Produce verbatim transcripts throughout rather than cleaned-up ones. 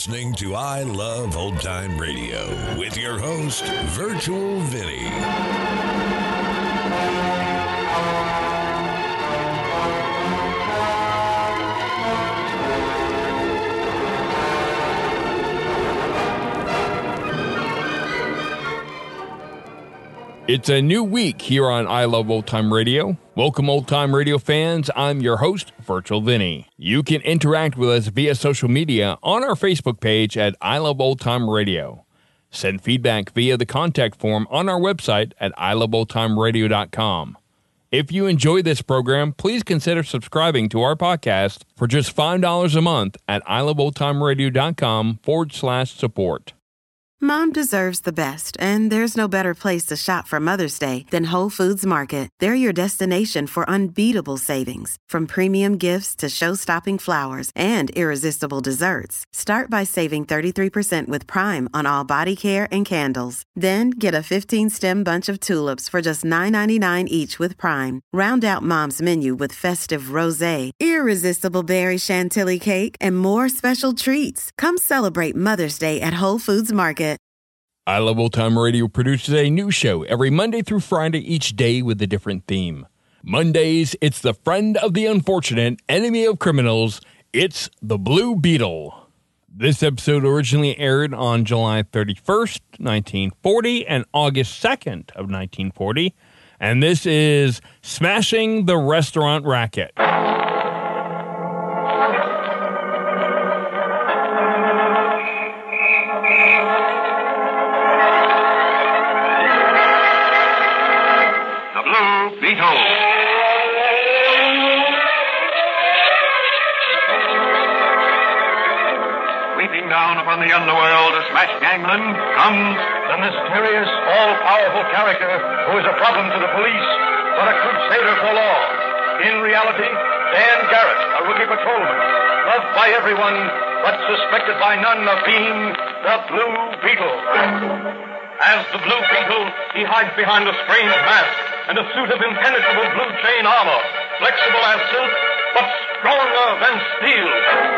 listening to I Love Old Time Radio with your host, Virtual Vinny. It's a new week here on I Love Old Time Radio. Welcome, Old Time Radio fans. I'm your host, Virtual Vinny. You can interact with us via social media on our Facebook page at I Love Old Time Radio. Send feedback via the contact form on our website at i love old time radio dot com. If you enjoy this program, please consider subscribing to our podcast for just five dollars a month at i love old time radio dot com forward slash support. Mom deserves the best, and there's no better place to shop for Mother's Day than Whole Foods Market. They're your destination for unbeatable savings, from premium gifts to show-stopping flowers and irresistible desserts. Start by saving thirty-three percent with Prime on all body care and candles. Then get a fifteen-stem bunch of tulips for just nine ninety-nine each with Prime. Round out Mom's menu with festive rosé, irresistible berry chantilly cake, and more special treats. Come celebrate Mother's Day at Whole Foods Market. I Love Old Time Radio produces a new show every Monday through Friday, each day with a different theme. Mondays, it's the friend of the unfortunate, enemy of criminals. It's the Blue Beetle. This episode originally aired on July thirty-first, nineteen forty, and August second of nineteen forty. And this is Smashing the Restaurant Racket. From the underworld to smash gangland comes the mysterious, all-powerful character who is a problem to the police, but a crusader for law. In reality, Dan Garrett, a rookie patrolman, loved by everyone, but suspected by none of being the Blue Beetle. As the Blue Beetle, he hides behind a strange mask and a suit of impenetrable blue chain armor, flexible as silk, but stronger than steel.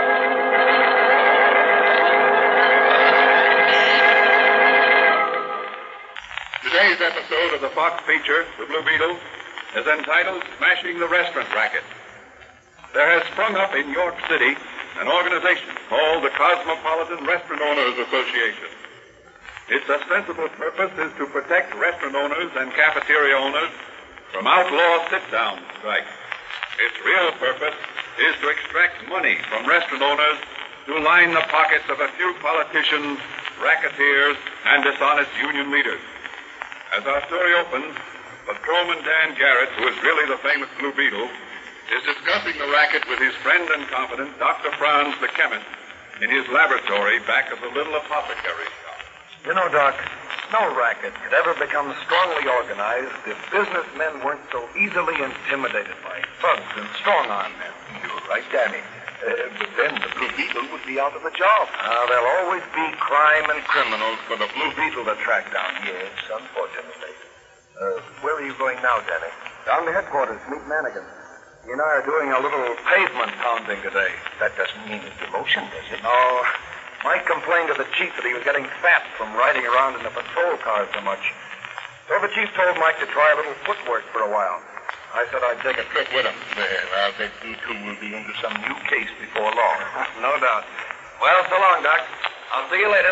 Today's episode of the Fox feature, The Blue Beetle, is entitled Smashing the Restaurant Racket. There has sprung up in York City an organization called the Cosmopolitan Restaurant Owners Association. Its ostensible purpose is to protect restaurant owners and cafeteria owners from outlaw sit-down strikes. Its real purpose is to extract money from restaurant owners to line the pockets of a few politicians, racketeers, and dishonest union leaders. As our story opens, Patrolman Dan Garrett, who is really the famous Blue Beetle, is discussing the racket with his friend and confidant, Doctor Franz, the chemist, in his laboratory back of the little apothecary shop. You know, Doc, no racket could ever become strongly organized if businessmen weren't so easily intimidated by thugs and strong-arm men. You're right, Danny. Uh, but then the Blue Beetle would be out of a job. Uh, there'll always be crime and criminals for the Blue Beetle to track down. Yes, unfortunately. Uh, where are you going now, Danny? Down to headquarters, meet Manigan. He and I are doing a little pavement pounding today. That doesn't mean a demotion, does it? No. Mike complained to the chief that he was getting fat from riding around in the patrol car so much. So the chief told Mike to try a little footwork for a while. I said I'd take a trip with him. Well, I'll bet you two will be into some new case before long. No doubt. Well, so long, Doc. I'll see you later.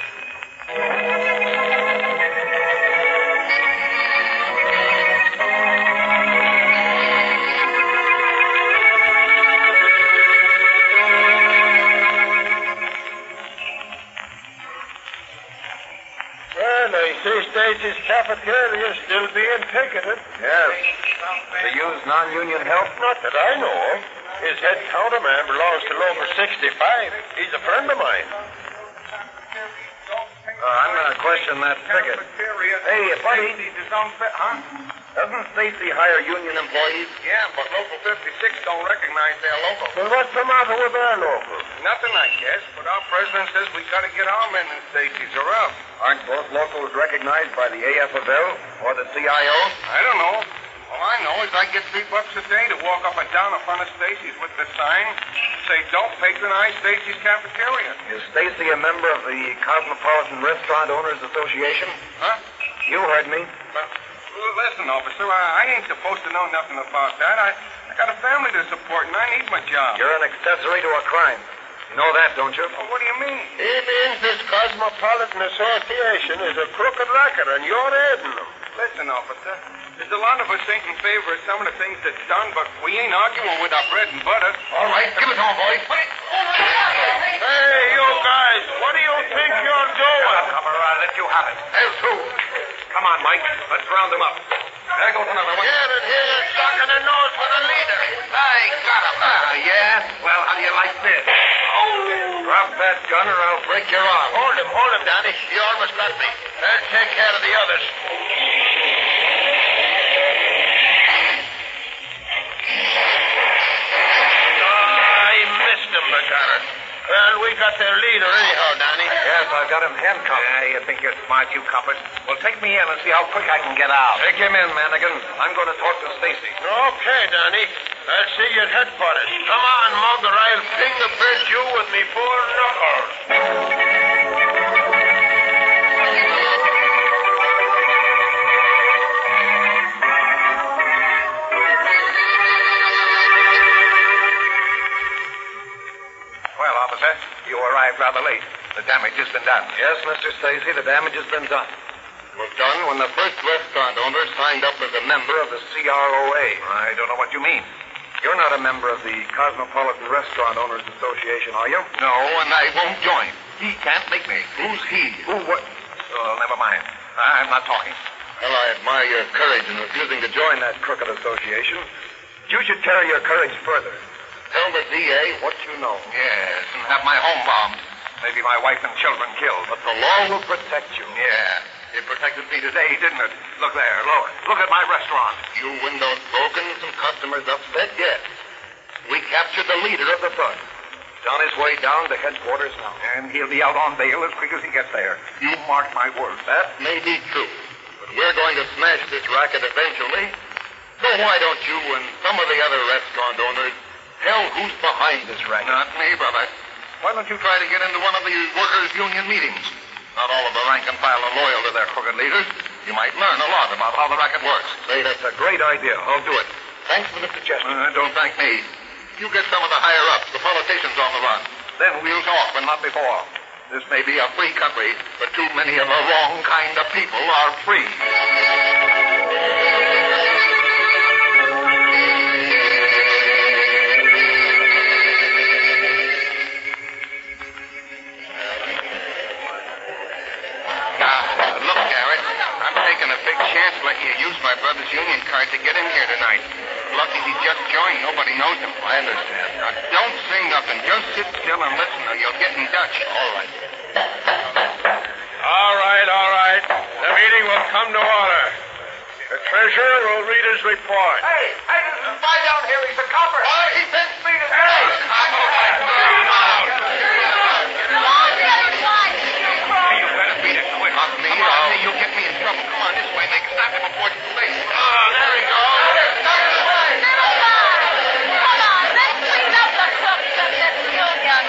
Well, I see Stacy's cafeteria is still being picketed. Yes. They use non-union help? Not that I know of. His head counterman belongs to Local sixty-five. He's a friend of mine. Uh, I'm going to question that picket. Hey, buddy. Huh? Doesn't Stacy hire union employees? Yeah, but Local fifty-six don't recognize their local. Well, what's the matter with their local? Nothing, I guess, but our president says we got to get our men in Stacy's or else. Aren't both locals recognized by the A F of L or the C I O? I don't know. All I know is I get three bucks a day to walk up and down in front of Stacy's with the sign, say don't patronize Stacy's Cafeteria. Is Stacy a member of the Cosmopolitan Restaurant Owners Association? Huh? You heard me. Well, listen, officer, I, I ain't supposed to know nothing about that. I, I got a family to support, and I need my job. You're an accessory to a crime. You know that, don't you? Well, what do you mean? He means this Cosmopolitan Association is a crooked racket, and you're aiding them. Listen, officer, there's a lot of us ain't in favor of some of the things that's done, but we ain't arguing with our bread and butter. All right, give it to him, boys. Hey, you guys, what do you think you're doing? Cover, I'll let you have it. There's two. Come on, Mike. Let's round them up. There goes another one. Get it here, stuck in the nose for the leader. I got him. Ah, yeah? Well, how do you like this? Drop that gun or I'll break your arm. Hold him, hold him, Danny. He almost got me. I'll take care of the others. I missed him, Lieutenant. Well, we got their leader anyhow, Danny. Yes, I've got him handcuffed. Yeah, you think you're smart, you coppers? Well, take me in and see how quick I can get out. Take him in, Manigan. I'm going to talk to Stacy. Okay, Danny. I'll see you at headquarters. Come on, Mug, or I'll fingerprint you with me four knuckles. Well, officer, you arrived rather late. The damage has been done. Yes, Mister Stacy, the damage has been done. It was done when the first restaurant owner signed up as a member of the C R O A. I don't know what you mean. You're not a member of the Cosmopolitan Restaurant Owners Association, are you? No, and I won't join. He can't make me. Who's he? Who what? Oh, never mind. I'm not talking. Well, I admire your courage in refusing to join that crooked association. You should carry your courage further. Tell the D A what you know. Yes, and have my home bombed. Maybe my wife and children killed. But the law will protect you. Yeah, it protected me today, didn't it? Look there, look. Look at my restaurant. You windows broken, some customers upset, yes. We captured the leader of the bug. He's on his way down to headquarters now. And he'll be out on bail as quick as he gets there. You mark my words. That may be true. But we're going to smash this racket eventually. So why don't you and some of the other restaurant owners tell who's behind this racket? Not me, brother. Why don't you try to get into one of the workers' union meetings? Not all of the rank and file are loyal to their crooked leaders. You might learn a lot about how the racket works. Say, that's a great idea. I'll do it. Thanks for the suggestion. Uh, don't thank me. You get some of the higher-ups, the politicians on the run. Then we'll talk, but not before. This may be a free country, but too many of the wrong kind of people are free. Let you use my brother's union card to get in here tonight. Lucky he just joined. Nobody knows him. I understand. Now, don't say nothing. Just sit still and listen or you'll get in Dutch. All right. All right, all right. The meeting will come to order. The treasurer will read his report. Hey, hey, there's a spy down here. He's a copper. He sends me to jail. You better beat it quick. Not me. Come on, you'll get me in trouble. Come on, this way. Make it stop him before it's too late. Oh, there he goes. Come on, let's clean up the crooks of this union.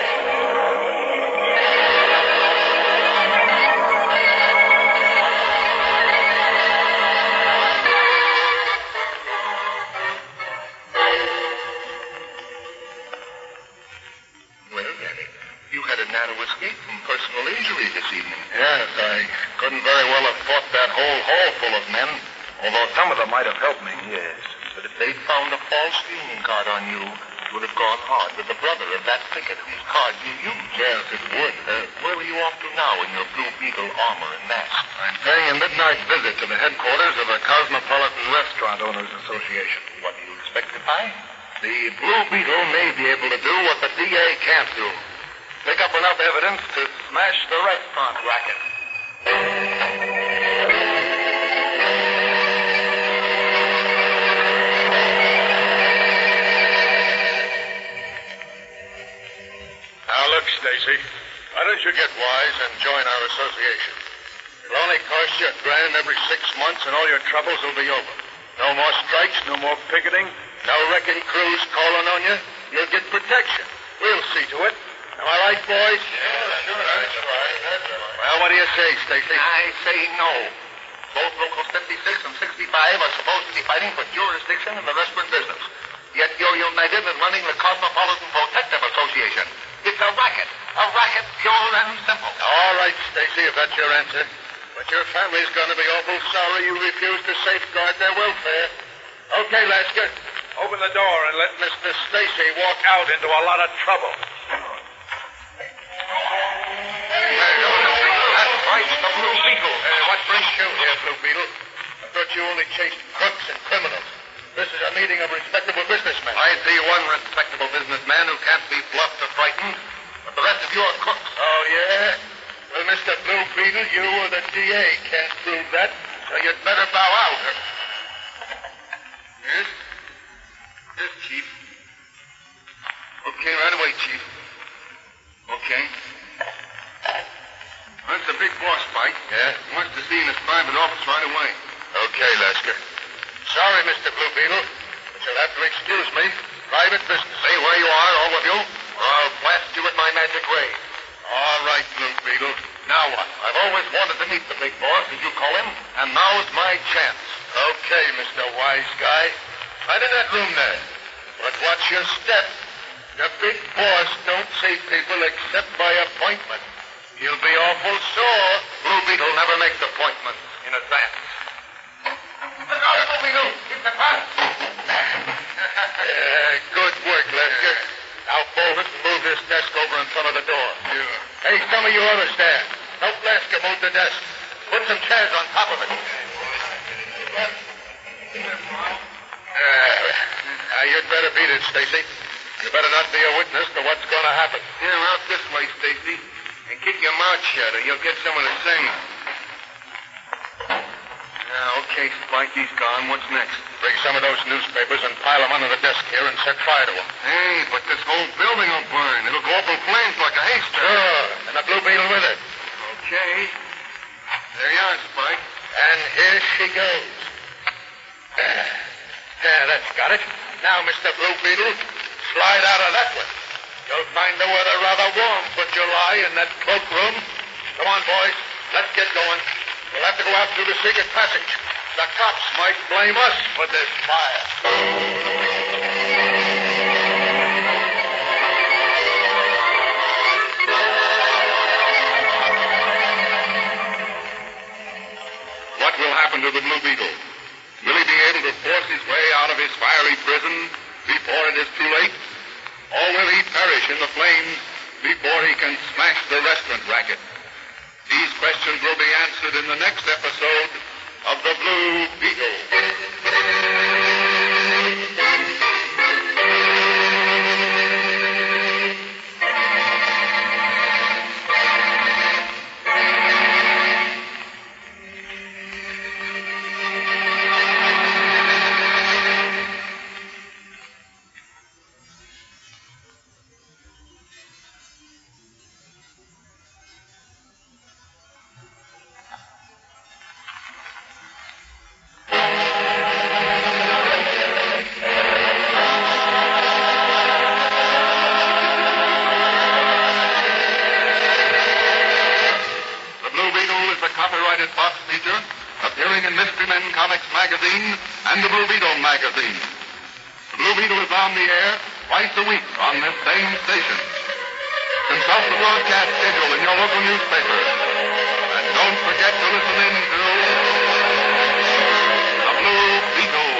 Well, Danny, you had a narrow escape from personal injury this evening. Yes, I couldn't very well have fought that whole hall full of men, although some of them might have helped me, yes. But if they'd found a false union card on you, it would have gone hard with the brother of that picket whose card you used. Yes, it would. Uh, where are you off to now in your Blue Beetle armor and mask? I'm paying a midnight visit to the headquarters of the Cosmopolitan Restaurant Owners Association. What do you expect to find? The Blue Beetle may be able to do what the D A can't do. Pick up enough evidence to smash the restaurant racket. Now look, Stacy. Why don't you get wise and join our association? It'll only cost you a grand every six months and all your troubles will be over. No more strikes, no more picketing, no wrecking crews calling on you. you'll get protection. We'll see to it. Am I right, boys? Yeah, that's right. That's right. That's right. Well, what do you say, Stacy? I say no. Both Locals fifty-six and sixty-five are supposed to be fighting for jurisdiction in the restaurant business. Yet you're united in running the Cosmopolitan Protective Association. It's a racket. A racket pure and simple. All right, Stacy, if that's your answer. But your family's going to be awful sorry you refused to safeguard their welfare. Okay, Lasker. Open the door and let Mister Stacy walk out into a lot of trouble. That's right, the Blue Beetle. Uh, what brings you here, Blue Beetle? I thought you only chased crooks and criminals. This is a meeting of respectable businessmen. I see one respectable businessman who can't be bluffed or frightened, but the rest of you are crooks. Oh, yeah? Well, Mister Blue Beetle, you or the D A can't prove that, so you'd better bow out. Yes? Yes, Chief. Okay, right away, Chief. Okay. That's a big boss fight. Yeah? He wants to see in his private office right away. Okay, Lasker. Sorry, Mister Blue Beetle, but you'll have to excuse me. Private business. Stay where you are, all of you, or I'll blast you with my magic ray. All right, Blue Beetle. Now what? I've always wanted to meet the big boss, as you call him, and now's my chance. Okay, Mister Wise Guy. Right in that room there. But watch your step. The big boss don't see people except by appointment. You'll be awful sore. Blue Beetle never makes appointments in advance. Look out, Blue Beetle! Keep the pass! Yeah, good work, Lester. Now fold it and move this desk over in front of the door. Sure. Hey, some of you others there. Help Lasker move the desk. Put some chairs on top of it. Uh, now, you'd better beat it, Stacy. You better not be a witness to what's going to happen. Here, out this way, Stacy. And keep your mouth shut or you'll get someone to sing. Now, okay, Spike, he's gone. What's next? Bring some of those newspapers and pile them under the desk here and set fire to them. Hey, but this whole building will burn. It'll go up in flames like a haystack. Sure, and the Blue Beetle with it. Okay. There you are, Spike. And here she goes. There. There, that's got it. Now, Mister Blue Beetle, slide out of that one. You'll find the weather rather warm for July in that cloakroom. Come on, boys. Let's get going. We'll have to go out through the secret passage. The cops might blame us for this fire. What will happen to the Blue Beetle? Will he be able to force his way out of his fiery prison before it is too late? Or will he perish in the flames before he can smash the restaurant racket? These questions will be answered in the next episode of The Blue Beetle. Copyrighted Fox feature appearing in Mystery Men Comics magazine and the Blue Beetle magazine. The Blue Beetle is on the air twice a week on this same station. Consult the broadcast schedule in your local newspaper. And don't forget to listen in to The Blue Beetle.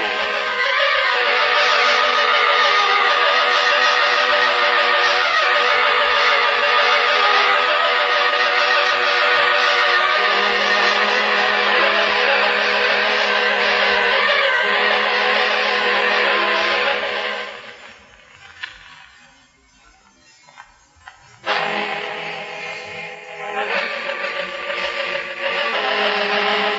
Thank you.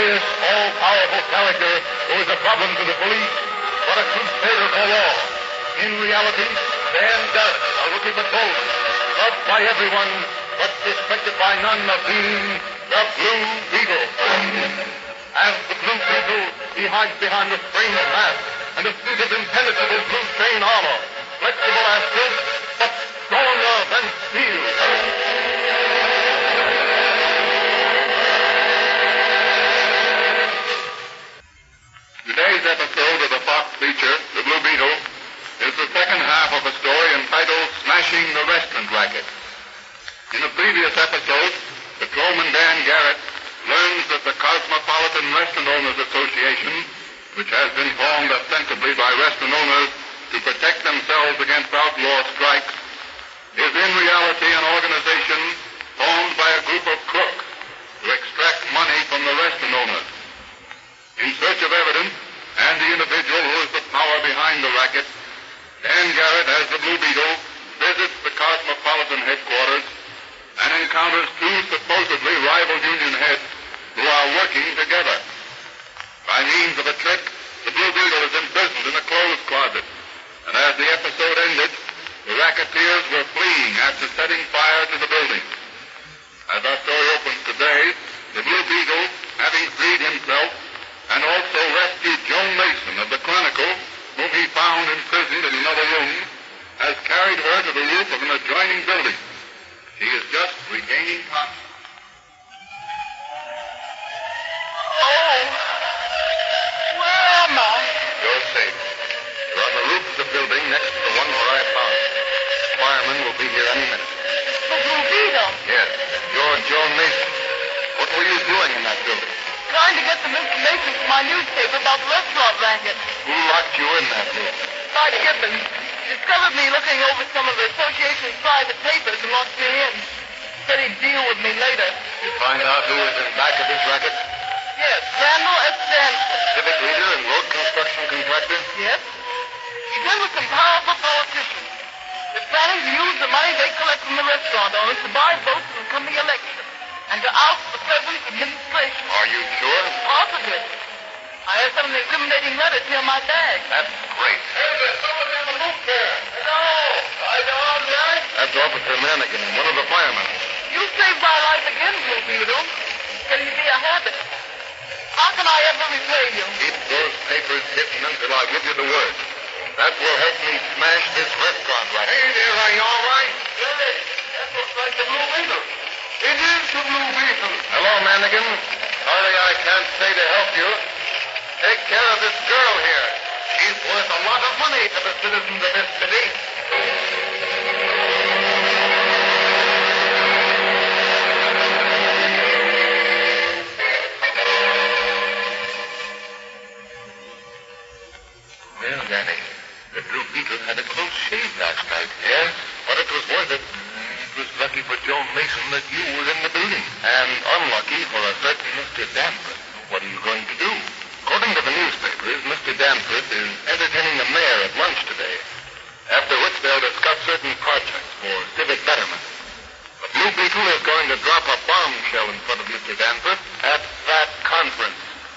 mysterious, all-powerful character who is a problem to the police, but a crusader for law. In reality, Dan Garrett, a rookie patrolman, loved by everyone, but suspected by none of being the Blue Beetle. As the Blue Beetle, he hides behind a strange mask and a suit of impenetrable blue chain armor, flexible as silk, but stronger than steel. Today's episode of the Fox feature, The Blue Beetle, is the second half of a story entitled Smashing the Restaurant Racket. In a previous episode, patrolman Dan Garrett learns that the Cosmopolitan Restaurant Owners Association, which has been formed ostensibly by restaurant owners to protect themselves against outlaw strikes, is in reality an organization formed by a group of crooks to extract money from the restaurant owners. In search of evidence and the individual who is the power behind the racket, Dan Garrett, as the Blue Beetle, visits the Cosmopolitan headquarters and encounters two supposedly rival union heads who are working together. By means of a trick, the Blue Beetle is imprisoned in a clothes closet, and as the episode ended, the racketeers were fleeing after setting fire to the building. As our story opens today, the Blue Beetle, having freed himself and also rescued Joan Mason of the Chronicle, whom he found imprisoned in another room, has carried her to the roof of an adjoining building. She is just regaining consciousness. Oh! Where am I? You're safe. You're on the roof of the building next to the one where I found you. The fireman will be here any minute. The Blue Beetle. Yes, you're Joan Mason. What were you doing in that building? Trying to get some information from my newspaper about the restaurant racket. Who locked you in that room? Clyde Gibbons discovered me looking over some of the association's private papers and locked me in. Said he'd deal with me later. You find out who is in back of this racket? Yes, Randall S. Danforth. Civic leader and road construction contractor? Yes. He's in with some powerful politicians. They're planning to use the money they collect from the restaurant owners to buy votes in the coming election and to oust the present administration. Are you sure? Possibly. I have some of the incriminating letters here in my bag. That's great. Hey, there's somebody on the roof there. Hello. I down there? That's Officer Manigan, one of the firemen. You saved my life again, Blue Beetle. Can you be a habit? How can I ever repay you? Keep those papers hidden until I give you the word. That will help me smash this restaurant racket. Hey there, are you all right? Hey, that looks like the Blue Beetle. It is the Blue Beetle. Hello, Manigan. Sorry I can't stay to help you. Take care of this girl here. She's worth a lot of money to the citizens of this city. Well, Danny, the Blue Beetle had a close shave last night. Yes, but it was worth it. It was lucky for Joan Mason that you were in the building. And unlucky for a certain Mister Danforth. What are you going to do? According to the newspapers, Mister Danforth is entertaining the mayor at lunch today, after which they'll discuss certain projects for civic betterment. The Blue Beetle is going to drop a bombshell in front of Mister Danforth at that conference.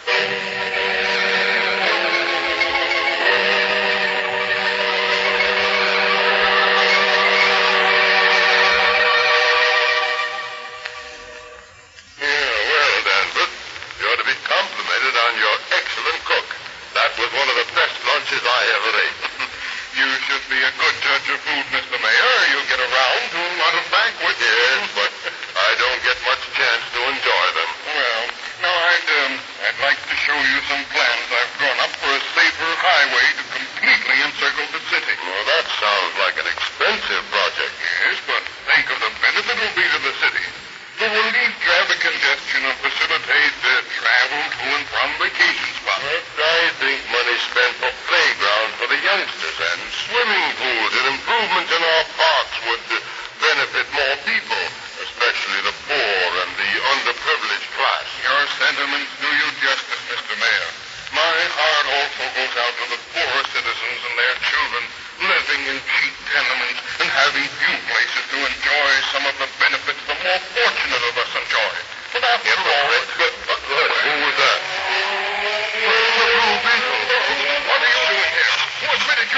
I ever ate. You should be a good judge of food, Mister Mayor. You'll get around to a lot of banquets. Yes, but I don't get much chance to enjoy them. Well, now I'd, um, I'd like to show you some plans I've drawn up for a safer highway to completely encircle the city. Well, that sounds like an expensive project. Yes, but think of the benefit it'll be to the city. It will relieve traffic congestion and facilitate uh, travel to and from vacation spots. But I think money spent for playgrounds for the youngsters and swimming pools and improvements in our parks would uh, benefit more people, especially the poor and the underprivileged class. Your sentiments do you justice, Mister Mayor. My heart also goes out to the poorer citizens and their children living in cheap tenements and having few places to enjoy some of the benefits the more fortunate of us enjoy. But after Get all... Good. Who was that?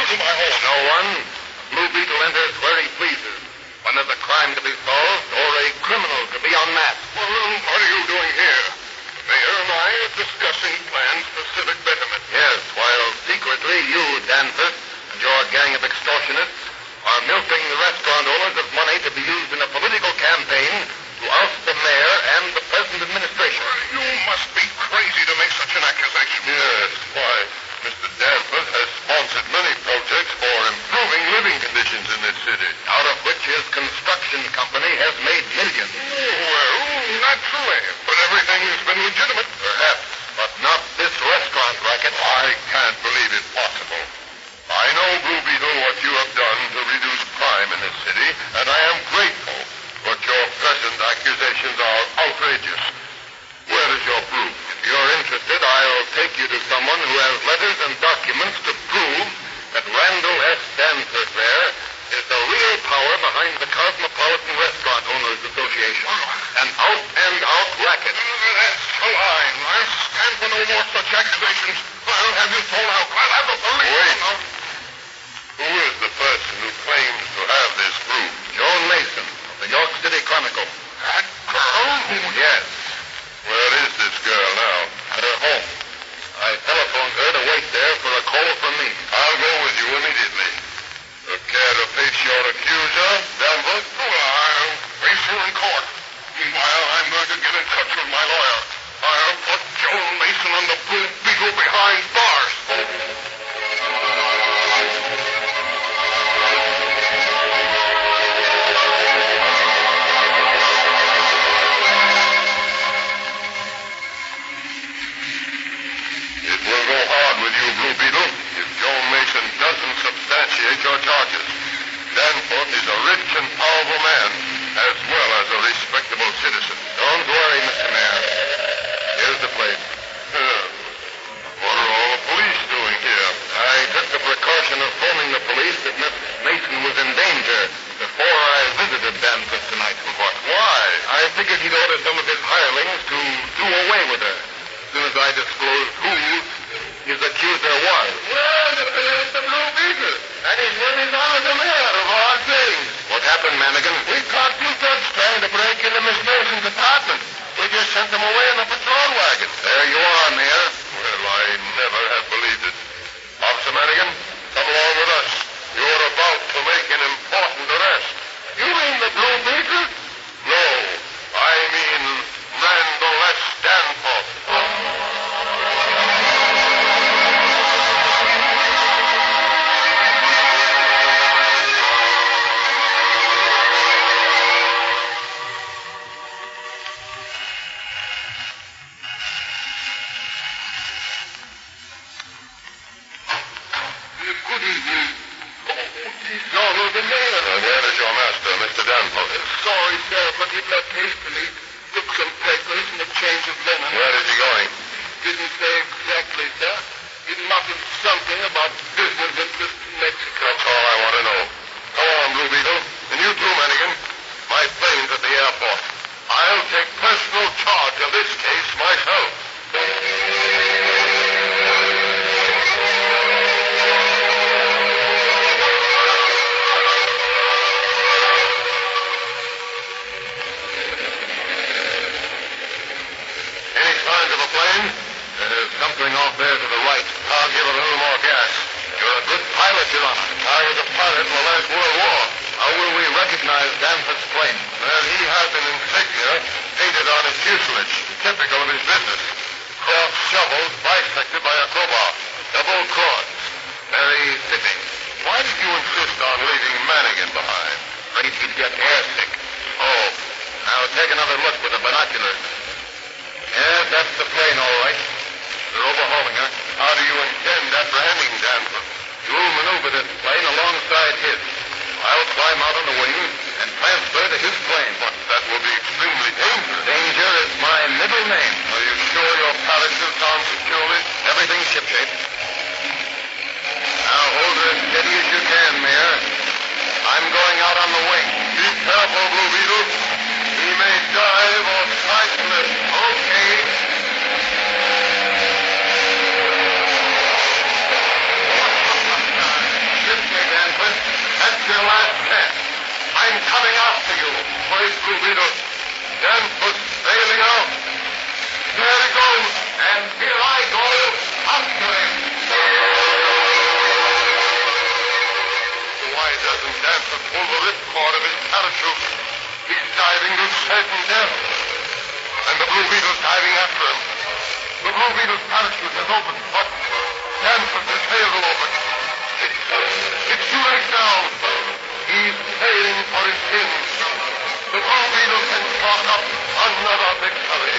into my home? No one. Blue Beetle enters where he pleases. When there's a crime to be solved or a criminal to be unmasked. Well, what are you doing here? The mayor and I are discussing plans for civic betterment. Yes, while secretly you, Danforth, and your gang of extortionists are milking the restaurant owners of money to be used in a political campaign to oust the mayor and the present administration. You must be crazy to make such an accusation. Yes, why, Mister Danforth has sponsored many projects for improving living conditions in this city, out of which his construction company has made millions. Well, naturally, but everything's been legitimate. Perhaps, but not this restaurant racket. I can't believe it possible. I know, Blue Beetle, what you have done to reduce crime in this city, and I am grateful, but your present accusations are outrageous. Where is your proof? If you're interested, I'll take you to someone who has letters and documents to prove that Randall S. Danforth there is the real power behind the Cosmopolitan Restaurant Owners Association. An out-and-out racket. That's a lie. I'll stand for no more such accusations. I'll have you thrown out. I'll have the police. Wait. Who is the person who claims to have this proof? Joan Mason of the York City Chronicle. That girl? Yes. Where is this girl now? At her home. I telephoned her to wait there for a call from me. I'll go with you immediately. Uh, care to face your accuser, Danforth? Oh, I'll face her in court. Meanwhile, I'm going to get in touch with my lawyer. I'll put Joan Mason and the Blue Beetle behind bars. It will go hard with you, Blue Beetle, if Joan Mason doesn't substantiate your charges. Danforth is a rich and powerful man, as well as a respectable citizen. Don't worry, Mister Mayor. Here's the place. Uh, what are all the police doing here? I took the precaution of phoning the police that Miss Mason was in danger before I visited Danforth tonight. What? Why? I figured he'd order some of his hirelings to do away with her as soon as I disclosed who his accuser was. Well, it's the Blue Beetle, and he's with his honor the mayor of all things. What happened, Manigan? We caught two thugs trying to break into Miss Mason's apartment. We just sent them away in a patrol wagon. There you are, Mayor. Well, I never have believed it. Officer Manigan, come along with us. You're about to make an important arrest. You mean the Blue Beetle? No, I mean Randall S. Danforth. Good evening. You're the mayor. Uh, where is your master, Mister Danforth? Uh, sorry, sir, but he left hastily. Took some papers and a change of linen. Where is he going? Didn't say exactly, sir. He muttered something about business interest in Mexico. That's all I want to know. Come on, Blue Beetle. And you too, Manigan. My plane's at the airport. I'll take personal charge of this case myself. There's something off there to the right. I'll give it a little more gas. You're a good pilot, Your Honor. I was a pilot in the last World War. How will we recognize Danforth's plane? Well, he has an insignia painted on his fuselage, typical of his business. Cross shovels bisected by a crowbar. Double cross. Very fitting. Why did you insist on leaving Manigan behind? Afraid he'd get airsick. Oh, Now take another look with the binoculars. Yes, that's the plane, all right. They're overhauling her. how do you intend apprehending Danforth? You'll maneuver this plane alongside his. I'll climb out on the wing and transfer to his plane. But that will be extremely dangerous. Danger is my middle name. Are you sure your parachute on securely? Everything's shipshape. Now hold her as steady as you can, Mayor. I'm going out on the wing. Be careful, Blue Beetle. He may dive or side slip. Okay. Danforth sailing out. There he goes, and here I go after him. Why doesn't Danforth pull the ripcord of his parachute? He's diving to certain death. And the Blue Beetle's diving after him. The Blue Beetle's parachute has opened, but Danforth has failed to open. It's, it's too late now. He's paying for his sins. The Blue Beetle can chalk up another victory.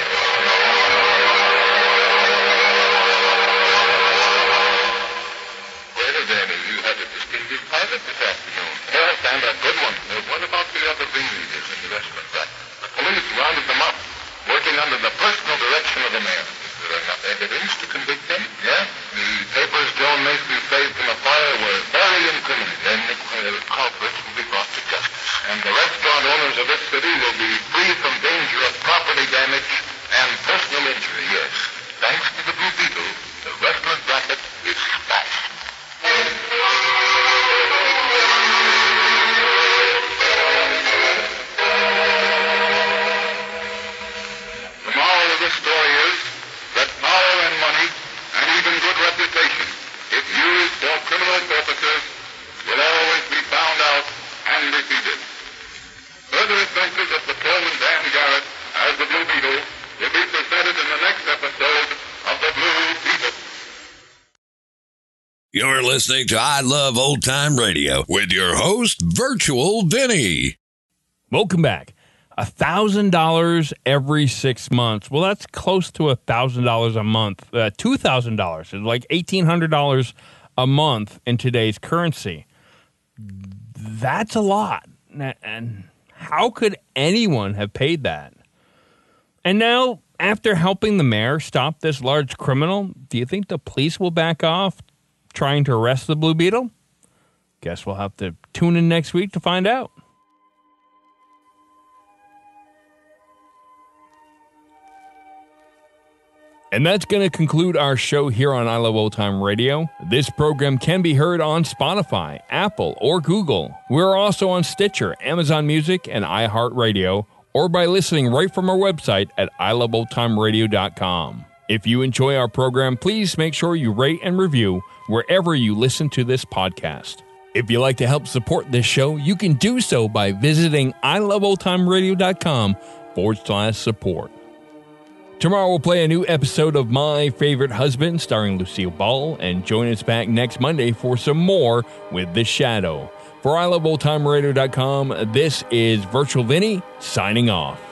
Well, Danny, you had a distinctive pilot this afternoon. Yes, and a good one. Uh, what about the other ringleaders in the restaurant? That the police rounded them up, working under the personal direction of the mayor. Is there enough evidence to convict them? Yeah. The papers Joan Macy saved from the fire were very incriminating. Then the uh, culprits will be brought to justice. And the restaurant owners of this city will be free from danger of property damage and personal injury, yes. Thanks to the Blue Beetle, the restaurant racket is smashed. The moral of this story is that power and money, and even good reputation, if used for criminal purposes, will always be found out and defeated. Further adventures of Patrolman Dan Garrett as the Blue Beetle will be presented in the next episode of the Blue Beetle. You're listening to I Love Old Time Radio with your host, Virtual Vinny. Welcome back. A thousand dollars every six months. Well, that's close to a thousand dollars a month. Uh, Two thousand dollars. It's like eighteen hundred dollars a month in today's currency. That's a lot. And how could anyone have paid that? And now, after helping the mayor stop this large criminal, do you think the police will back off trying to arrest the Blue Beetle? Guess we'll have to tune in next week to find out. And that's going to conclude our show here on I Love Old Time Radio. This program can be heard on Spotify, Apple, or Google. We're also on Stitcher, Amazon Music, and iHeartRadio, or by listening right from our website at i love old time radio dot com. If you enjoy our program, please make sure you rate and review wherever you listen to this podcast. If you'd like to help support this show, you can do so by visiting i love old time radio dot com forward slash support. Tomorrow we'll play a new episode of My Favorite Husband starring Lucille Ball, and join us back next Monday for some more with The Shadow. For i love old time radio dot com, this is Virtual Vinny signing off.